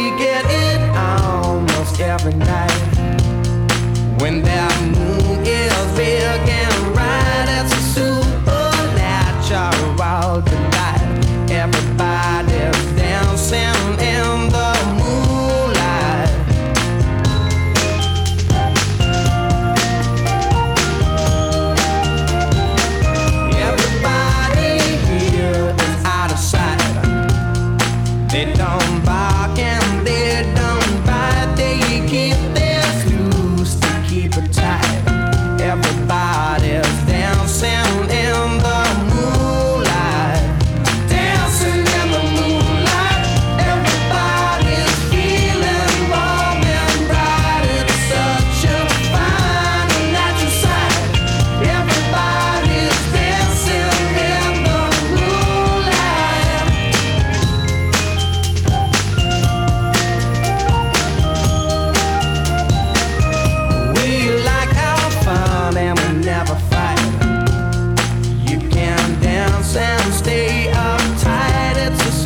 get it almost every night. When that moon is big and bright, it's a supernatural delight. Everybody's dancing in the moonlight. Everybody here is out of sight. They don't bark and they don't bite. They keep their clues to keep it tight. Everybody's dancing in the moonlight. Dancing in the moonlight. Everybody's feeling warm and bright. It's such a fine and natural sight. Everybody's dancing in the moonlight. We like our fun and we never fight. You can dance and stay uptight. It's a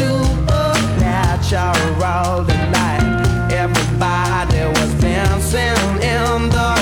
supernatural delight. Everybody was dancing in the